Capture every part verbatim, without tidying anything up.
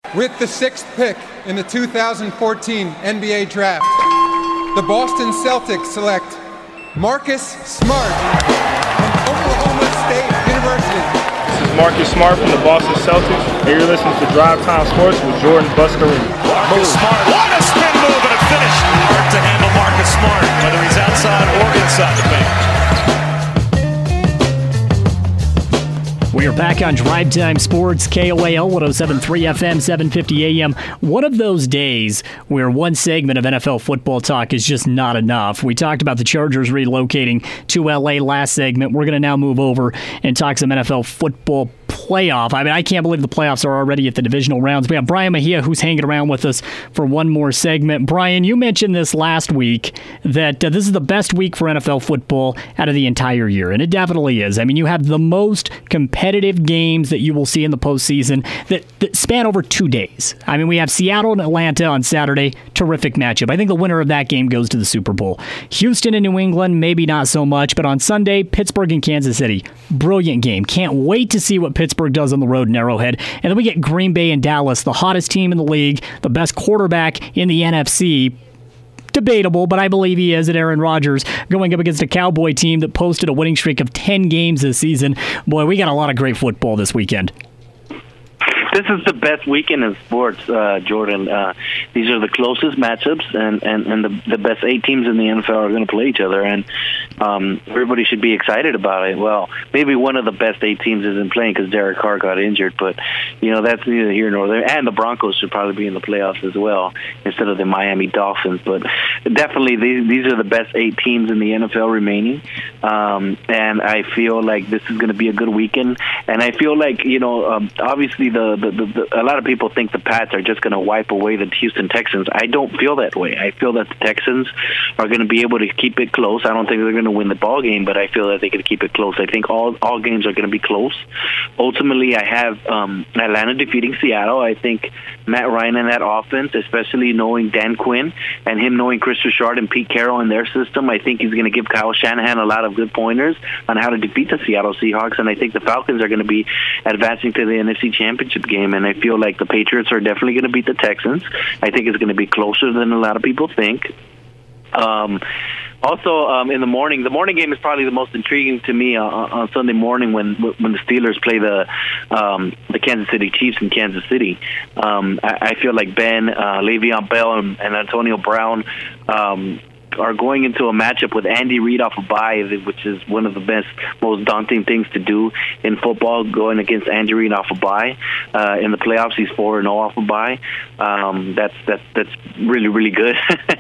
With the sixth pick in the two thousand fourteen N B A Draft, the Boston Celtics select Marcus Smart from Oklahoma State University. This is Marcus Smart from the Boston Celtics, and you're listening to Drive Time Sports with Jordan Buscarini. Marcus Smart, what a spin move and a finish. Hard to handle Marcus Smart, whether he's outside or inside the paint. We are back on Drive Time Sports, K O A L one oh seven point three F M, seven fifty A M. One of those days where one segment of N F L football talk is just not enough. We talked about the Chargers relocating to L A last segment. We're going to now move over and talk some N F L football playoff. I mean, I can't believe the playoffs are already at the divisional rounds. We have Brian Mejia, who's hanging around with us for one more segment. Brian, you mentioned this last week, that uh, this is the best week for N F L football out of the entire year, and it definitely is. I mean, you have the most competitive games that you will see in the postseason that, that span over two days. I mean, we have Seattle and Atlanta on Saturday, terrific matchup. I think the winner of that game goes to the Super Bowl. Houston and New England, maybe not so much, but on Sunday, Pittsburgh and Kansas City, brilliant game. Can't wait to see what Pittsburgh does on the road in Arrowhead. And then we get Green Bay and Dallas, the hottest team in the league, the best quarterback in the N F C. Debatable, but I believe he is, at Aaron Rodgers, going up against a Cowboy team that posted a winning streak of ten games this season. Boy, we got a lot of great football this weekend. This is the best weekend in sports, uh, Jordan. Uh, these are the closest matchups, and, and, and the, the best eight teams in the N F L are going to play each other, and um, everybody should be excited about it. Well, maybe one of the best eight teams isn't playing because Derek Carr got injured, but you know that's neither here nor there. And the Broncos should probably be in the playoffs as well instead of the Miami Dolphins. But definitely, these, these are the best eight teams in the N F L remaining, um, and I feel like this is going to be a good weekend. And I feel like, you know, um, obviously the The, the, the, a lot of people think the Pats are just going to wipe away the Houston Texans. I don't feel that way. I feel that the Texans are going to be able to keep it close. I don't think they're going to win the ball game, but I feel that they can keep it close. I think all all games are going to be close. Ultimately, I have um, Atlanta defeating Seattle. I think Matt Ryan and that offense, especially knowing Dan Quinn and him knowing Chris Richard and Pete Carroll in their system, I think he's going to give Kyle Shanahan a lot of good pointers on how to defeat the Seattle Seahawks. And I think the Falcons are going to be advancing to the N F C Championship game, and I feel like the Patriots are definitely going to beat the Texans. I think it's going to be closer than a lot of people think. Um, also, um, in the morning, the morning game is probably the most intriguing to me uh, on Sunday morning when when the Steelers play the um, the Kansas City Chiefs in Kansas City. Um, I, I feel like Ben, uh, Le'Veon Bell, and, and Antonio Brown um, are going into a matchup with Andy Reid off a bye, which is one of the best, most daunting things to do in football, going against Andy Reid off a bye. Uh, in the playoffs, he's four and oh off a bye. Um, that's, that's, that's really, really good.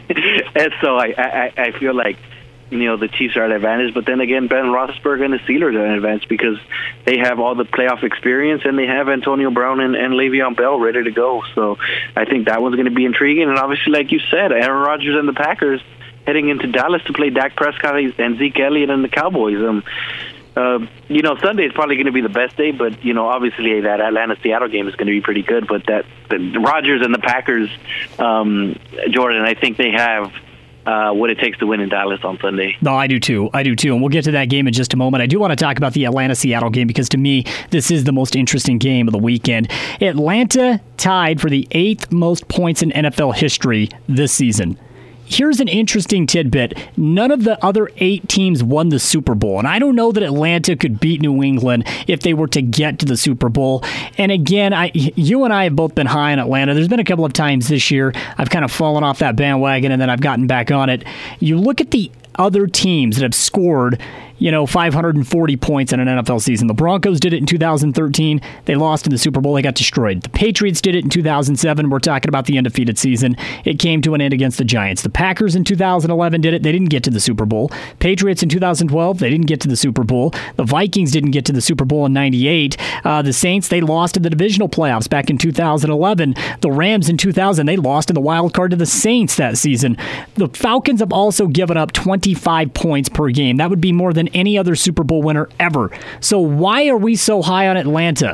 And so I, I, I feel like, you know, the Chiefs are at advantage, but then again, Ben Roethlisberger and the Steelers are at advantage because they have all the playoff experience and they have Antonio Brown and, and Le'Veon Bell ready to go. So I think that one's going to be intriguing. And obviously, like you said, Aaron Rodgers and the Packers heading into Dallas to play Dak Prescott and Zeke Elliott and the Cowboys. Um, uh, you know, Sunday is probably going to be the best day, but, you know, obviously that Atlanta-Seattle game is going to be pretty good. But that the Rodgers and the Packers, um, Jordan, I think they have Uh, what it takes to win in Dallas on Sunday. No, I do too. I do too. And we'll get to that game in just a moment. I do want to talk about the Atlanta-Seattle game because to me, this is the most interesting game of the weekend. Atlanta tied for the eighth most points in N F L history this season. Here's an interesting tidbit. None of the other eight teams won the Super Bowl. And I don't know that Atlanta could beat New England if they were to get to the Super Bowl. And again, I, you and I have both been high on Atlanta. There's been a couple of times this year I've kind of fallen off that bandwagon and then I've gotten back on it. You look at the other teams that have scored, you know, five hundred forty points in an N F L season. The Broncos did it in two thousand thirteen. They lost in the Super Bowl. They got destroyed. The Patriots did it in two thousand seven. We're talking about the undefeated season. It came to an end against the Giants. The Packers in two thousand eleven did it. They didn't get to the Super Bowl. Patriots in two thousand twelve, they didn't get to the Super Bowl. The Vikings didn't get to the Super Bowl in ninety-eight. Uh, the Saints, they lost in the divisional playoffs back in two thousand eleven. The Rams in two thousand, they lost in the wild card to the Saints that season. The Falcons have also given up twenty-five points per game. That would be more than any other Super Bowl winner ever. So why are we so high on Atlanta?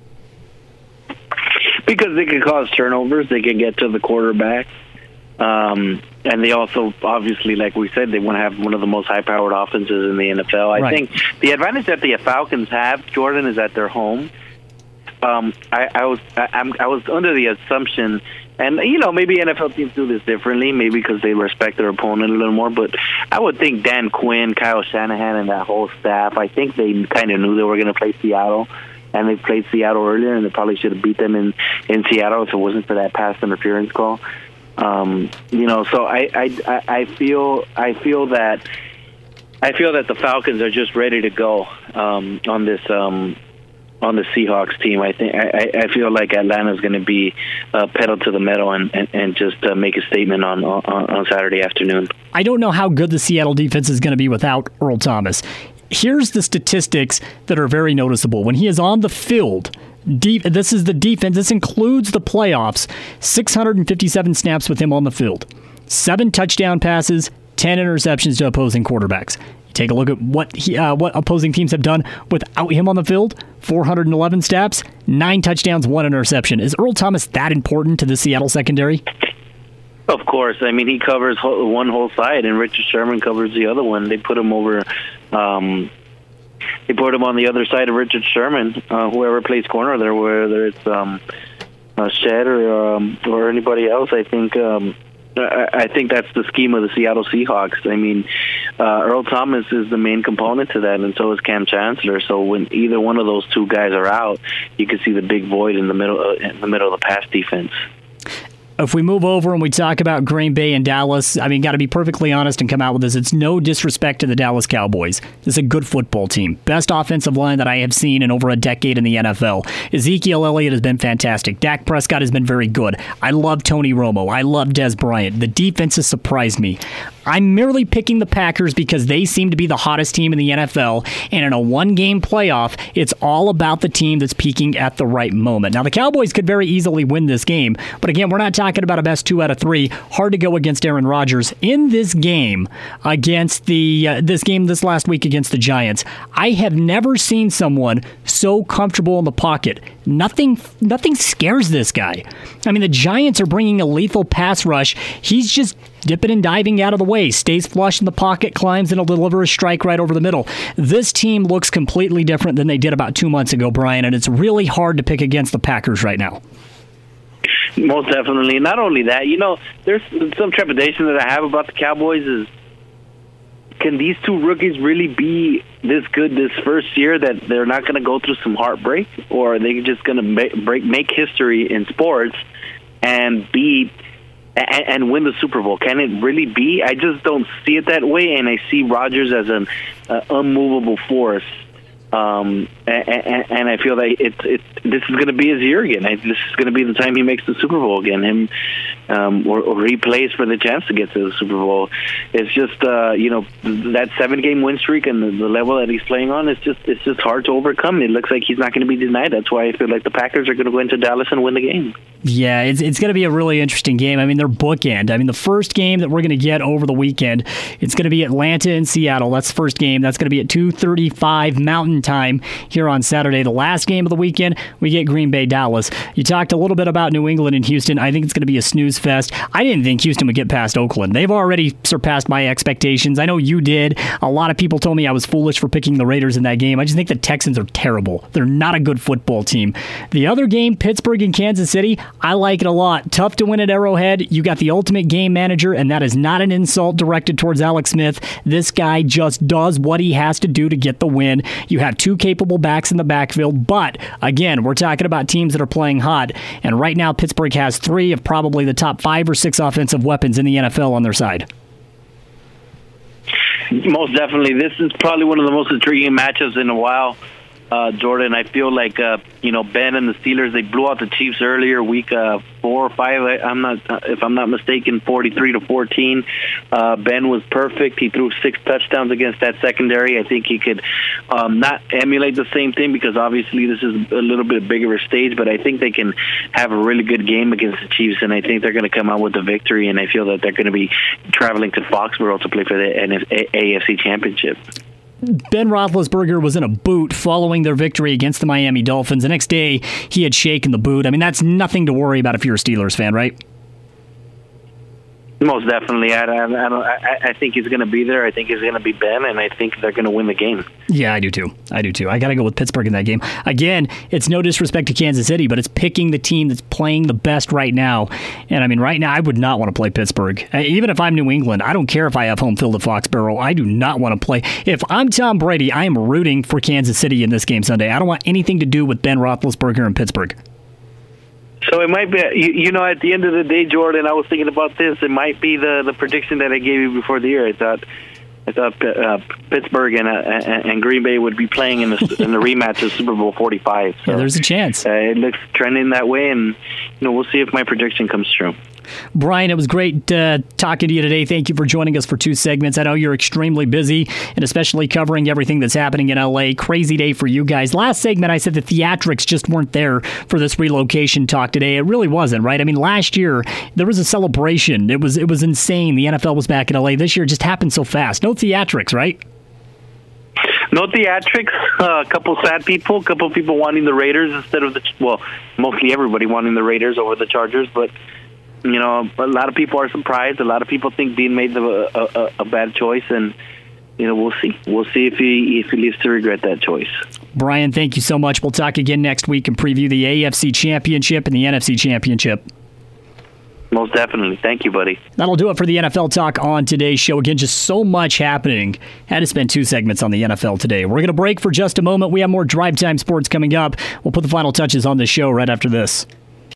Because they can cause turnovers. They can get to the quarterback. Um, and they also, obviously, like we said, they want to have one of the most high-powered offenses in the N F L. I right. think the advantage that the Falcons have, Jordan, is that they're home. um, I, I was I, I'm, I was under the assumption, and you know maybe N F L teams do this differently, maybe because they respect their opponent a little more. But I would think Dan Quinn, Kyle Shanahan, and that whole staff, I think they kind of knew they were going to play Seattle, and they played Seattle earlier, and they probably should have beat them in, in Seattle if it wasn't for that pass interference call. Um, you know, so I, I I feel I feel that I feel that the Falcons are just ready to go um, on this. Um, on the Seahawks team. I think I, I feel like Atlanta's going to be uh, pedal to the metal and, and, and just uh, make a statement on, on on Saturday afternoon. I don't know how good the Seattle defense is going to be without Earl Thomas. Here's the statistics that are very noticeable. When he is on the field, deep, this is the defense. This includes the playoffs. six hundred fifty-seven snaps with him on the field. Seven touchdown passes, ten interceptions to opposing quarterbacks. Take a look at what he, uh, what opposing teams have done without him on the field. four hundred eleven snaps, nine touchdowns, one interception. Is Earl Thomas that important to the Seattle secondary? Of course. I mean, he covers one whole side, and Richard Sherman covers the other one. They put him over. Um, they put him on the other side of Richard Sherman. Uh, whoever plays corner there, whether it's um, uh, Shed or um, or anybody else, I think. Um, I think that's the scheme of the Seattle Seahawks. I mean, uh, Earl Thomas is the main component to that, and so is Cam Chancellor. So when either one of those two guys are out, you can see the big void in the middle uh, in the middle of the pass defense. If we move over and we talk about Green Bay and Dallas, I mean, got to be perfectly honest and come out with this. It's no disrespect to the Dallas Cowboys. This is a good football team. Best offensive line that I have seen in over a decade in the N F L. Ezekiel Elliott has been fantastic. Dak Prescott has been very good. I love Tony Romo. I love Dez Bryant. The defense has surprised me. I'm merely picking the Packers because they seem to be the hottest team in the N F L, and in a one-game playoff, it's all about the team that's peaking at the right moment. Now, the Cowboys could very easily win this game, but again, we're not talking about a best two out of three. Hard to go against Aaron Rodgers. In this game, against the uh, this game this last week against the Giants, I have never seen someone so comfortable in the pocket. Nothing, nothing scares this guy. I mean, the Giants are bringing a lethal pass rush. He's just dipping and diving out of the way, stays flush in the pocket, climbs, and will deliver a strike right over the middle. This team looks completely different than they did about two months ago, Brian, and it's really hard to pick against the Packers right now. Most definitely. Not only that, you know, there's some trepidation that I have about the Cowboys is, can these two rookies really be this good this first year that they're not going to go through some heartbreak, or are they just going to make, break, make history in sports and be and, and win the Super Bowl? Can it really be? I just don't see it that way, and I see Rodgers as an uh, unmovable force. Um, and, and, and I feel that it, it, this is going to be his year again. This is going to be the time he makes the Super Bowl again. Him, um, or, or he plays for the chance to get to the Super Bowl. It's just, uh, you know, that seven-game win streak and the, the level that he's playing on, it's just, it's just hard to overcome. It looks like he's not going to be denied. That's why I feel like the Packers are going to go into Dallas and win the game. Yeah, it's it's going to be a really interesting game. I mean, they're bookend. I mean, the first game that we're going to get over the weekend, it's going to be Atlanta and Seattle. That's the first game. That's going to be at two thirty-five Mountain Time here on Saturday. The last game of the weekend, we get Green Bay, Dallas. You talked a little bit about New England and Houston. I think it's going to be a snooze fest. I didn't think Houston would get past Oakland. They've already surpassed my expectations. I know you did. A lot of people told me I was foolish for picking the Raiders in that game. I just think the Texans are terrible. They're not a good football team. The other game, Pittsburgh and Kansas City, I like it a lot. Tough to win at Arrowhead. You got the ultimate game manager, and that is not an insult directed towards Alex Smith. This guy just does what he has to do to get the win. You have two capable backs in the backfield, but again, we're talking about teams that are playing hot, and right now Pittsburgh has three of probably the top five or six offensive weapons in the N F L on their side. Most definitely. This is probably one of the most intriguing matchups in a while. Uh, Jordan, I feel like uh, you know Ben and the Steelers, they blew out the Chiefs earlier, week uh, four or five. I, I'm not, if I'm not mistaken, forty-three to fourteen. Uh, Ben was perfect. He threw six touchdowns against that secondary. I think he could um, not emulate the same thing because obviously this is a little bit bigger a stage, but I think they can have a really good game against the Chiefs, and I think they're going to come out with the victory. And I feel that they're going to be traveling to Foxborough to play for the A F C Championship. Ben Roethlisberger was in a boot following their victory against the Miami Dolphins. The next day, he had shaken the boot. I mean, that's nothing to worry about if you're a Steelers fan, right? Most definitely. I, I, I, don't, I, I think he's going to be there. I think he's going to be Ben, and I think they're going to win the game. Yeah, I do too. I do too. I got to go with Pittsburgh in that game. Again, it's no disrespect to Kansas City, but it's picking the team that's playing the best right now. And I mean, right now, I would not want to play Pittsburgh. Even if I'm New England, I don't care if I have home field at Foxborough. I do not want to play. If I'm Tom Brady, I am rooting for Kansas City in this game Sunday. I don't want anything to do with Ben Roethlisberger in Pittsburgh. So it might be, you, you know, at the end of the day, Jordan, I was thinking about this. It might be the, the prediction that I gave you before the year. I thought I thought uh, Pittsburgh and, uh, and Green Bay would be playing in the, in the rematch of Super Bowl forty-five. So, yeah, there's a chance. Uh, it looks trending that way, and you know, we'll see if my prediction comes true. Brian, it was great uh, talking to you today. Thank you for joining us for two segments. I know you're extremely busy, and especially covering everything that's happening in L A. Crazy day for you guys. Last segment, I said the theatrics just weren't there for this relocation talk today. It really wasn't, right? I mean, last year, there was a celebration. It was, it was insane. The N F L was back in L A. This year, it just happened so fast. No theatrics, right? No theatrics. Uh, a couple sad people. A couple people wanting the Raiders instead of the, well, mostly everybody wanting the Raiders over the Chargers, but you know, a lot of people are surprised. A lot of people think Dean made the, a, a, a bad choice, and you know, we'll see. We'll see if he if he lives to regret that choice. Brian, thank you so much. We'll talk again next week and preview the A F C Championship and the N F C Championship. Most definitely. Thank you, buddy. That'll do it for the N F L talk on today's show. Again, just so much happening. Had to spend two segments on the N F L today. We're going to break for just a moment. We have more Drive Time Sports coming up. We'll put the final touches on this show right after this.